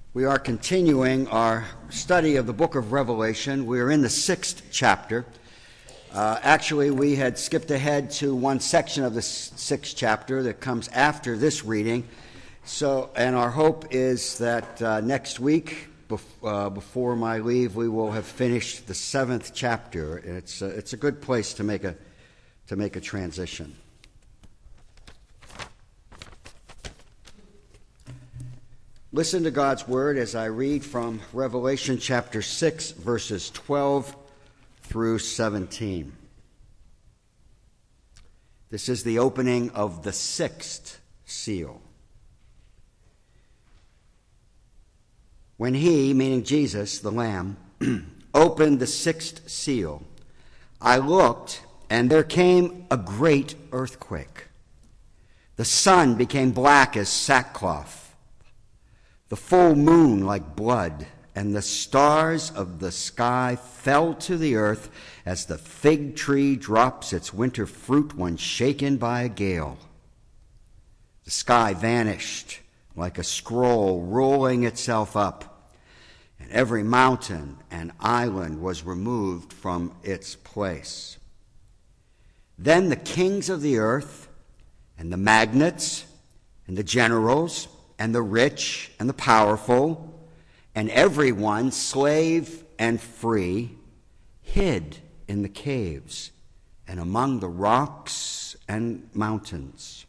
We are continuing our study of the book of Revelation. We are in the 6th chapter. Actually, we had skipped ahead to one section of the 6th chapter that comes after this reading. And our hope is that next week, before my leave, we will have finished the 7th chapter. It's a good place to make a transition. Listen to God's word as I read from Revelation chapter 6, verses 12 through 17. This is the opening of the 6th seal. When he, meaning Jesus, the Lamb, opened the 6th seal, I looked, and there came a great earthquake. The sun became black as sackcloth, the full moon like blood, and the stars of the sky fell to the earth as the fig tree drops its winter fruit when shaken by a gale. The sky vanished like a scroll rolling itself up, and every mountain and island was removed from its place. Then the kings of the earth, and the magnates, and the generals, and the rich and the powerful, and everyone, slave and free, hid in the caves and among the rocks and mountains,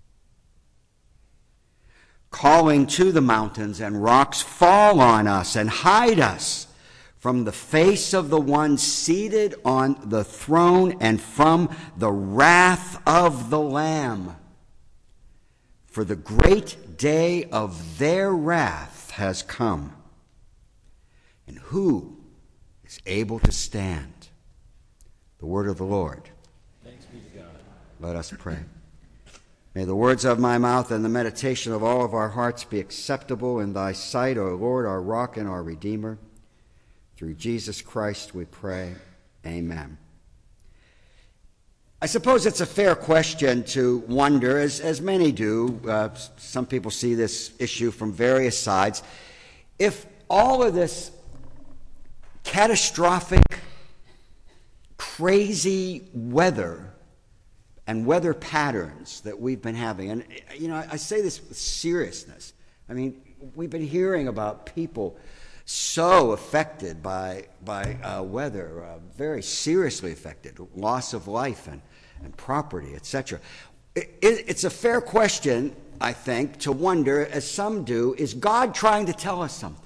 calling to the mountains and rocks, fall on us and hide us from the face of the one seated on the throne and from the wrath of the Lamb. For the great day of their wrath has come. And who is able to stand? The word of the Lord. Thanks be to God. Let us pray. May the words of my mouth and the meditation of all of our hearts be acceptable in thy sight, O Lord, our rock and our Redeemer. Through Jesus Christ we pray. Amen. I suppose it's a fair question to wonder, as many do, some people see this issue from various sides, if all of this catastrophic, crazy weather and weather patterns that we've been having, and I say this with seriousness. I mean, we've been hearing about people so affected by weather, very seriously affected, loss of life and property, etc. It's a fair question, I think, to wonder, as some do, is God trying to tell us something?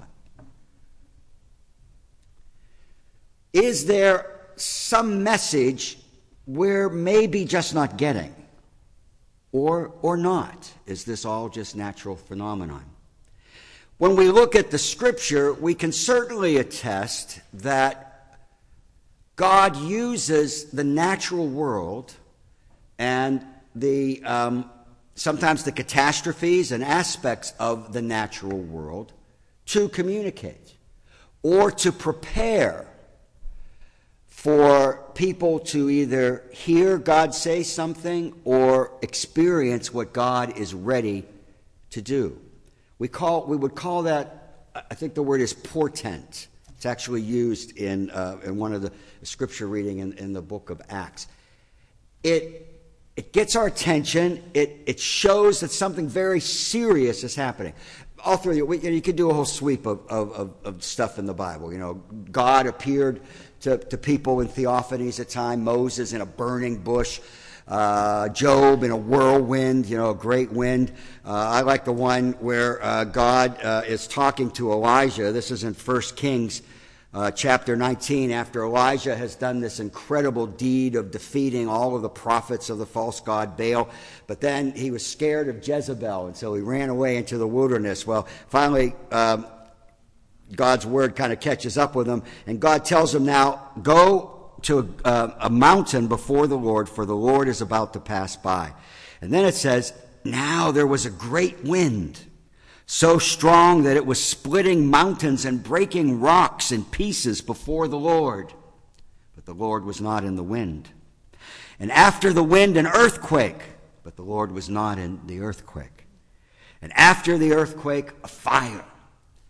Is there some message we're maybe just not getting? Or not? Is this all just natural phenomenon? When we look at the scripture, we can certainly attest that God uses the natural world and sometimes the catastrophes and aspects of the natural world to communicate or to prepare for people to either hear God say something or experience what God is ready to do. We would call that, I think the word is portent. It's actually used in one of the scripture reading in the book of Acts. It gets our attention. It shows that something very serious is happening. All through you could do a whole sweep of stuff in the Bible. God appeared to people in theophanies at times. Moses in a burning bush. Job in a whirlwind, a great wind. I like the one where God is talking to Elijah. This is in 1 Kings chapter 19, after Elijah has done this incredible deed of defeating all of the prophets of the false god Baal. But then he was scared of Jezebel, and so he ran away into the wilderness. Well, finally, God's word kind of catches up with him, and God tells him now, go to a mountain before the Lord, for the Lord is about to pass by. And then it says, now there was a great wind, so strong that it was splitting mountains and breaking rocks in pieces before the Lord. But the Lord was not in the wind. And after the wind, an earthquake. But the Lord was not in the earthquake. And after the earthquake, a fire.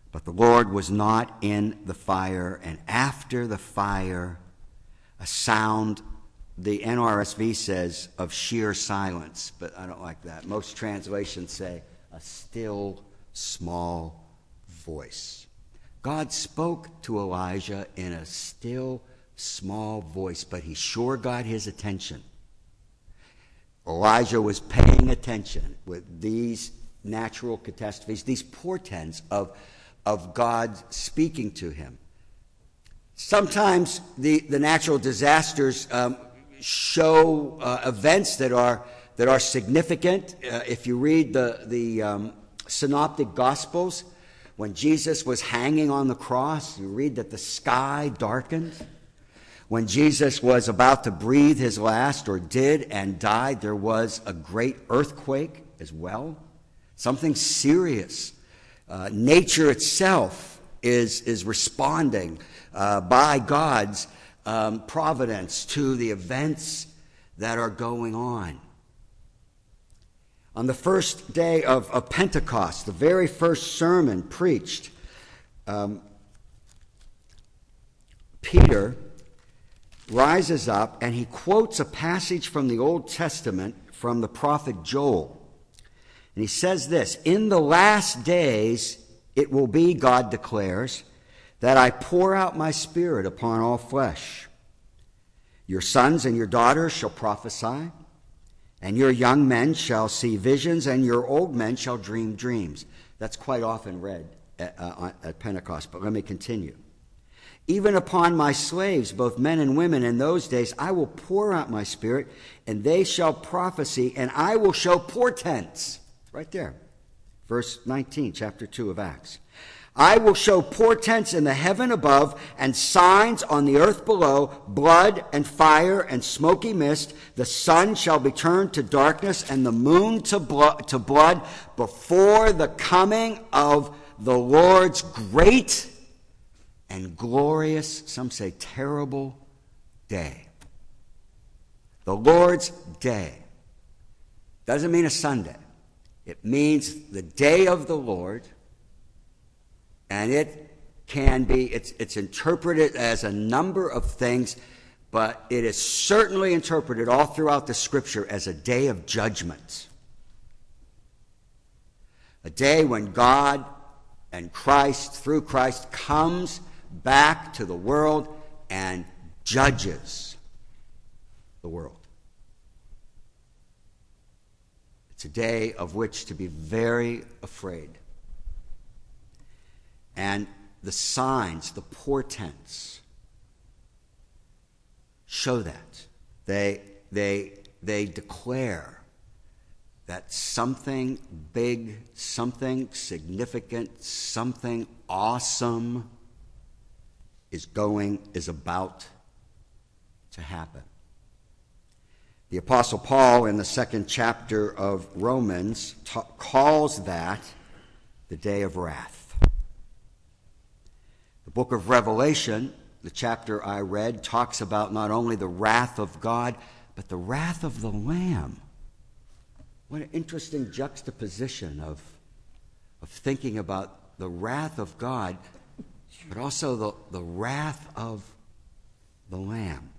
But the Lord was not in the fire, and after the fire, a sound, the NRSV says, of sheer silence, but I don't like that. Most translations say, a still, small voice. God spoke to Elijah in a still, small voice, but he sure got his attention. Elijah was paying attention with these natural catastrophes, these portents of God speaking to him. Sometimes the natural disasters show events that are significant. If you read the Synoptic Gospels, when Jesus was hanging on the cross, you read that the sky darkened. When Jesus was about to breathe his last, or did and died, there was a great earthquake as well. Something serious. Nature itself is responding by God's providence to the events that are going on. On the first day of Pentecost, the very first sermon preached, Peter rises up and he quotes a passage from the Old Testament from the prophet Joel. And he says this, "In the last days it will be, God declares, that I pour out my Spirit upon all flesh. Your sons and your daughters shall prophesy, and your young men shall see visions, and your old men shall dream dreams." That's quite often read at Pentecost, but let me continue. "Even upon my slaves, both men and women, in those days I will pour out my Spirit, and they shall prophesy, and I will show portents." Right there, verse 19, chapter 2 of Acts. "I will show portents in the heaven above and signs on the earth below, blood and fire and smoky mist. The sun shall be turned to darkness and the moon to blood before the coming of the Lord's great and glorious," some say terrible, day. The Lord's day doesn't mean a Sunday. It means the day of the Lord, and it can be, it's interpreted as a number of things, but it is certainly interpreted all throughout the Scripture as a day of judgment. A day when God and Christ, through Christ, comes back to the world and judges the world. It's a day of which to be very afraid. And the signs, the portents, show that. They declare that something big, something significant, something awesome is about to happen. The Apostle Paul, in the second chapter of Romans, calls that the day of wrath. The book of Revelation, the chapter I read, talks about not only the wrath of God, but the wrath of the Lamb. What an interesting juxtaposition of thinking about the wrath of God, but also the wrath of the Lamb.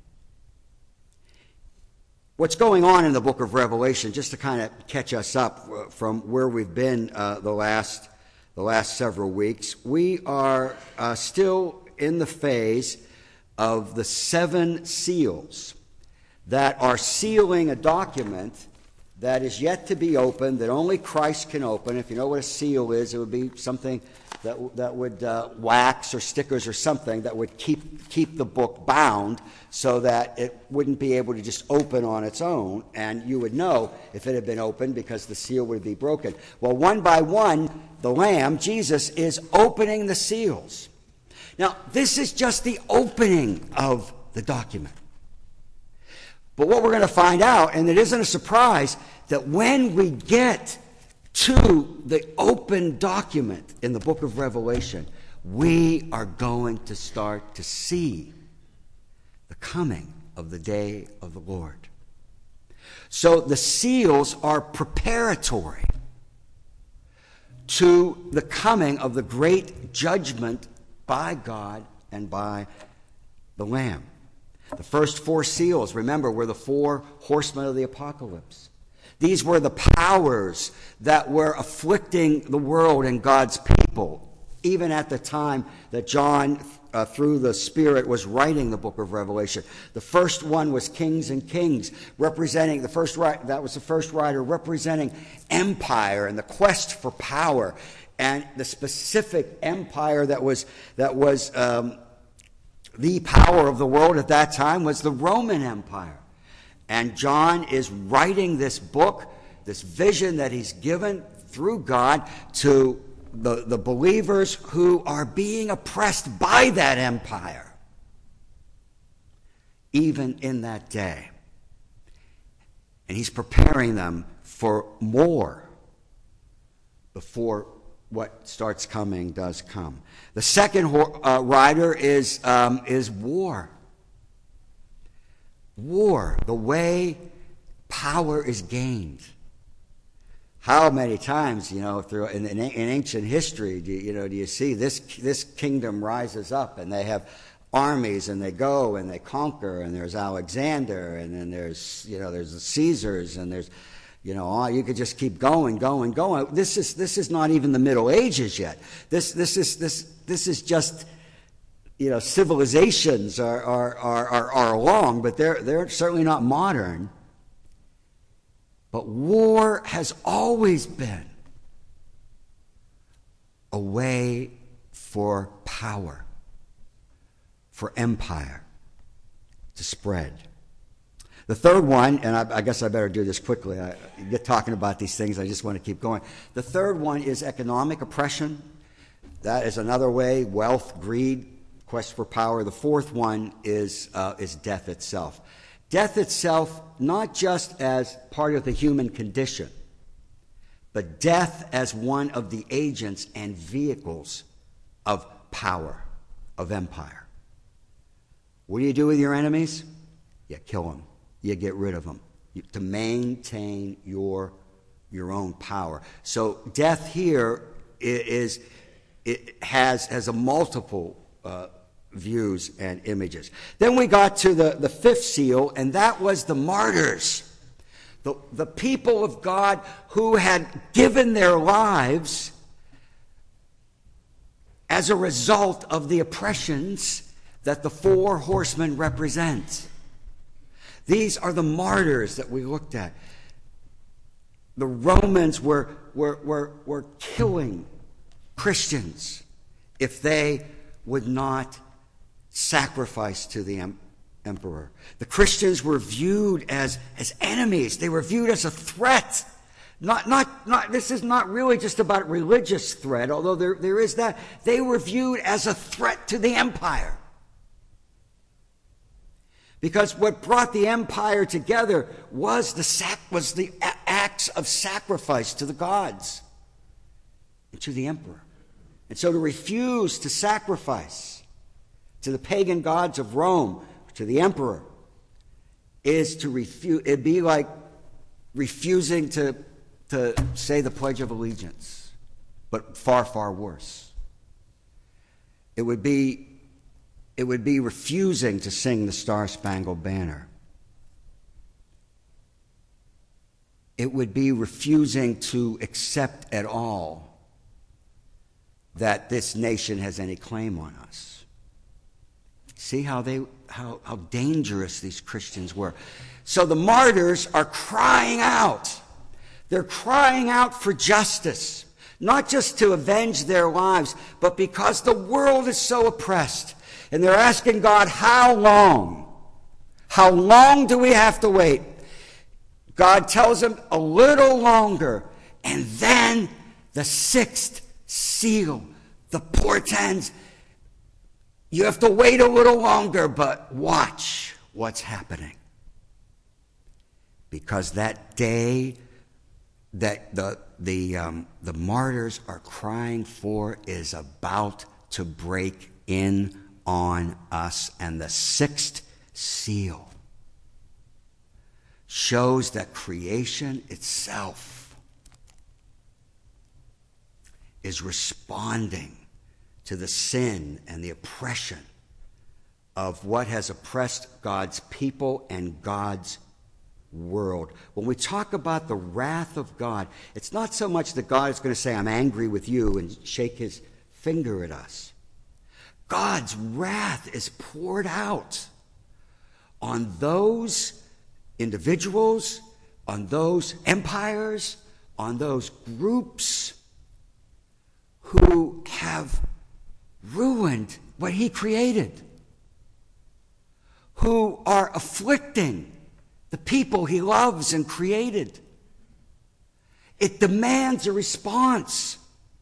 What's going on in the book of Revelation, just to kind of catch us up from where we've been the last several weeks, we are still in the phase of the 7 seals that are sealing a document that is yet to be opened, that only Christ can open. If you know what a seal is, it would be something that would wax or stickers or something that would keep the book bound so that it wouldn't be able to just open on its own, and you would know if it had been opened because the seal would be broken. Well, one by one, the Lamb, Jesus, is opening the seals. Now, this is just the opening of the document. But what we're going to find out, and it isn't a surprise, that when we get to the open document in the book of Revelation, we are going to start to see the coming of the day of the Lord. So the seals are preparatory to the coming of the great judgment by God and by the Lamb. The first four seals, remember, were the four horsemen of the apocalypse. These were the powers that were afflicting the world and God's people, even at the time that John, through the Spirit, was writing the book of Revelation. The first one was Kings and Kings, representing that was the first writer representing empire and the quest for power, and the specific empire that was the power of the world at that time was the Roman Empire. And John is writing this book, this vision that he's given through God to the believers who are being oppressed by that empire, even in that day. And he's preparing them for more before what starts coming does come. The second rider is war. War, the way power is gained. How many times, in ancient history, do you see this kingdom rises up and they have armies and they go and they conquer, and there's Alexander, and then there's the Caesars, and there's you could just keep going. This is not even the Middle Ages yet. This is just civilizations are along, but they're certainly not modern. But war has always been a way for power, for empire to spread. The third one, and I guess I better do this quickly. I get talking about these things, I just want to keep going. The third one is economic oppression. That is another way: wealth, greed, quest for power. The fourth one is death itself. Death itself, not just as part of the human condition, but death as one of the agents and vehicles of power, of empire. What do you do with your enemies? You kill them. You get rid of them to maintain your own power. So death here has a multiple views and images. Then we got to the fifth seal, and that was the martyrs. The people of God who had given their lives as a result of the oppressions that the four horsemen represent. These are the martyrs that we looked at. The Romans were killing Christians if they would not sacrifice to the emperor. The Christians were viewed as enemies. They were viewed as a threat. This is not really just about religious threat, although there is that. They were viewed as a threat to the empire. Because what brought the empire together was the acts of sacrifice to the gods and to the emperor. And so to refuse to sacrifice to the pagan gods of Rome, to the emperor, is to refuse. It'd be like refusing to say the Pledge of Allegiance, but far, far worse. It would be refusing to sing the Star-Spangled Banner. It would be refusing to accept at all that this nation has any claim on us. See how dangerous these Christians were. So the martyrs are crying out. They're crying out for justice, not just to avenge their lives, but because the world is so oppressed. And they're asking God, how long? How long do we have to wait? God tells them a little longer. And then the sixth seal, the portents. You have to wait a little longer, but watch what's happening. Because that day that the martyrs are crying for is about to break in on us. And the sixth seal shows that creation itself is responding to the sin and the oppression of what has oppressed God's people and God's world. When we talk about the wrath of God, it's not so much that God is going to say, I'm angry with you, and shake his finger at us. God's wrath is poured out on those individuals, on those empires, on those groups who have ruined what he created, who are afflicting the people he loves and created. It demands a response.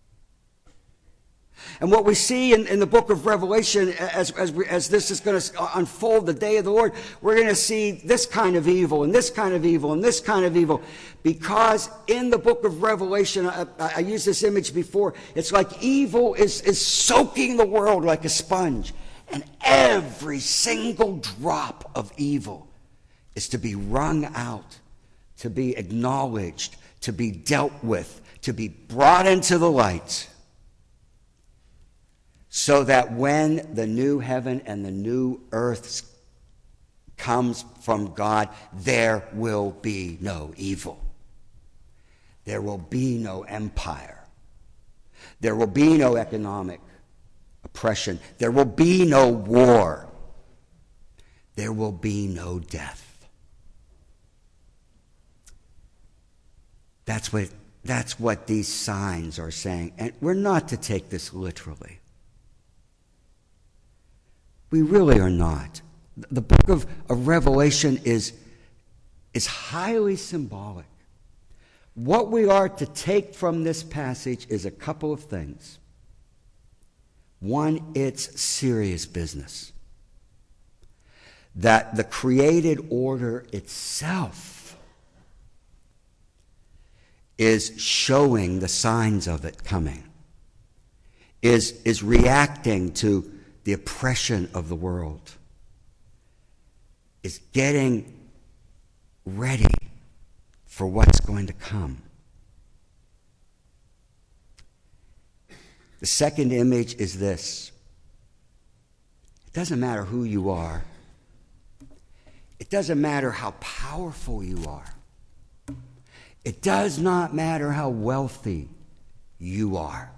And what we see in the book of Revelation, as this is going to unfold, the day of the Lord, we're going to see this kind of evil and this kind of evil and this kind of evil. Because in the book of Revelation, I used this image before, it's like evil is soaking the world like a sponge. And every single drop of evil is to be wrung out, to be acknowledged, to be dealt with, to be brought into the light. So that when the new heaven and the new earth comes from God, there will be no evil. There will be no empire. There will be no economic oppression. There will be no war. There will be no death. That's what these signs are saying. And we're not to take this literally. We really are not. The book of Revelation is highly symbolic. What we are to take from this passage is a couple of things. One, it's serious business. That the created order itself is showing the signs of it coming, is reacting to the oppression of the world, is getting ready for what's going to come. The second image is this. It doesn't matter who you are. It doesn't matter how powerful you are. It does not matter how wealthy you are.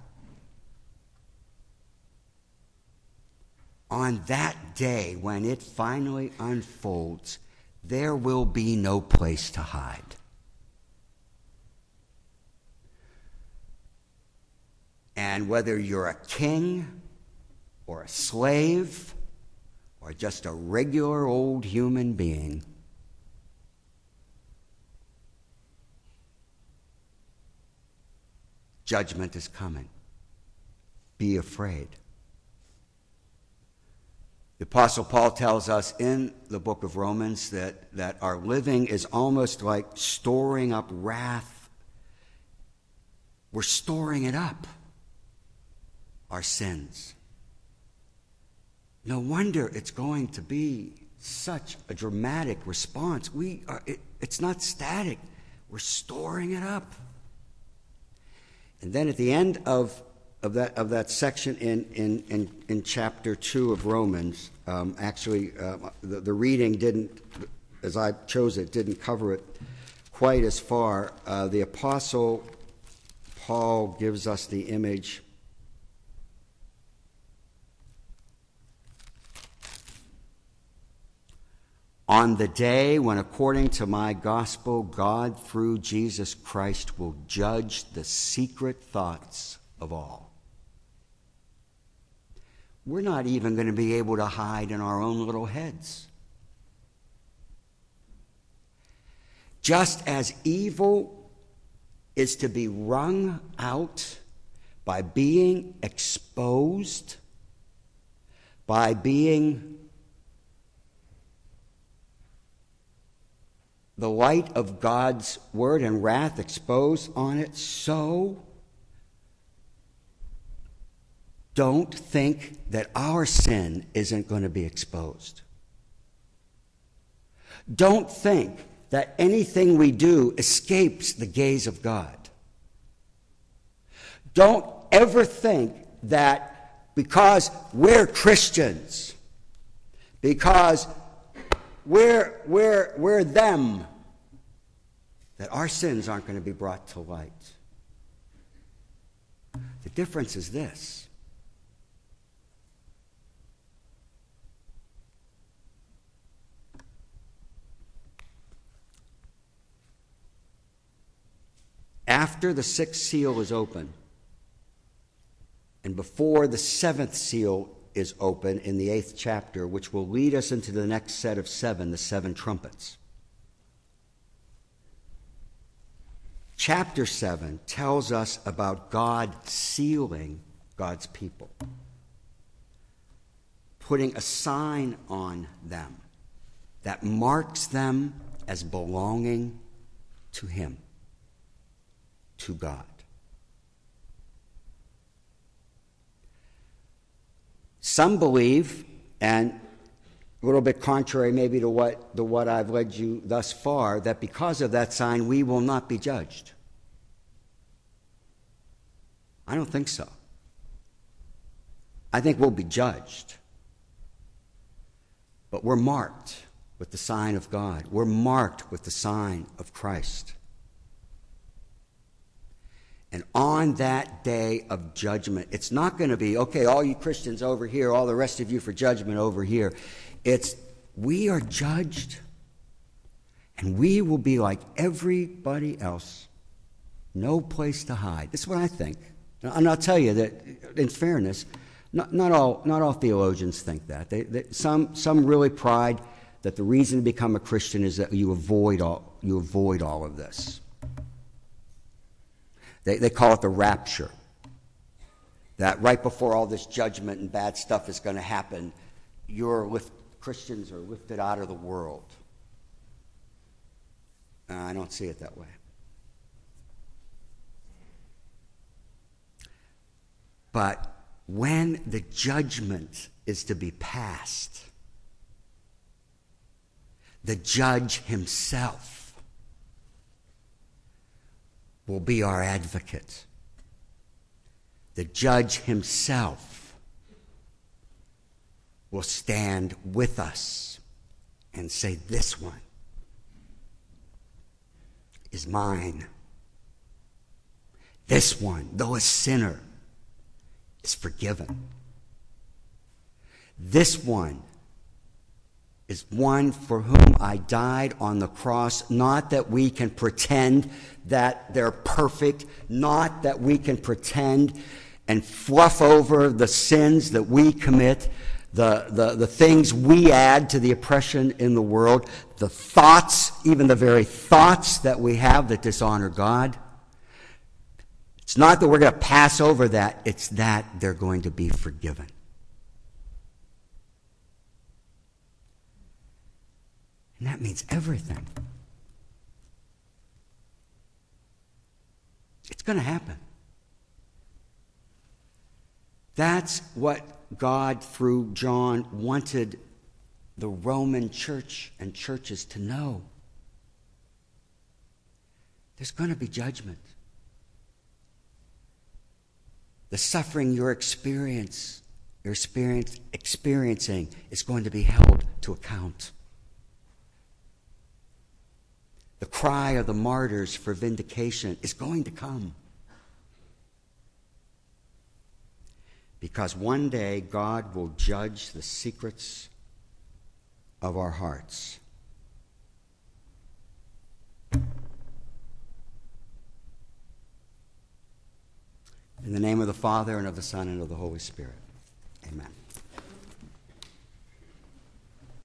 On that day, when it finally unfolds, there will be no place to hide. And whether you're a king or a slave or just a regular old human being, judgment is coming. Be afraid. The Apostle Paul tells us in the book of Romans that our living is almost like storing up wrath. We're storing it up, our sins. No wonder it's going to be such a dramatic response. It's not static. We're storing it up. And then at the end of that section in chapter 2 of Romans, the reading didn't, as I chose it, didn't cover it quite as far. The Apostle Paul gives us the image on the day when, according to my gospel, God through Jesus Christ will judge the secret thoughts of all. We're not even going to be able to hide in our own little heads. Just as evil is to be wrung out by being exposed, by being the light of God's word and wrath exposed on it, so don't think that our sin isn't going to be exposed. Don't think that anything we do escapes the gaze of God. Don't ever think that because we're Christians, because we're them, that our sins aren't going to be brought to light. The difference is this. After the sixth seal is open, and before the seventh seal is open in the 8th chapter, which will lead us into the next set of 7, the 7 trumpets. Chapter 7 tells us about God sealing God's people, putting a sign on them that marks them as belonging to Him, to God. Some believe, and a little bit contrary maybe to what I've led you thus far, that because of that sign we will not be judged. I don't think so. I think we'll be judged. But we're marked with the sign of God. We're marked with the sign of Christ. And on that day of judgment, it's not going to be, okay, all you Christians over here, all the rest of you for judgment over here. It's, we are judged, and we will be like everybody else. No place to hide. This is what I think. And I'll tell you that, in fairness, not all theologians think that. Some really pride that the reason to become a Christian is that you avoid all of this. They call it the rapture. That right before all this judgment and bad stuff is going to happen, Christians are lifted out of the world. I don't see it that way. But when the judgment is to be passed, the judge himself will be our advocate. The judge himself will stand with us and say, this one is mine. This one, though a sinner, is forgiven. This one is one for whom I died on the cross, not that we can pretend that they're perfect, not that we can pretend and fluff over the sins that we commit, the things we add to the oppression in the world, the thoughts, even the very thoughts that we have that dishonor God. It's not that we're going to pass over that, it's that they're going to be forgiven. And that means everything. It's going to happen. That's what God, through John, wanted the Roman church and churches to know. There's going to be judgment. The suffering you're experiencing is going to be held to account. The cry of the martyrs for vindication is going to come. Because one day God will judge the secrets of our hearts. In the name of the Father, and of the Son, and of the Holy Spirit. Amen.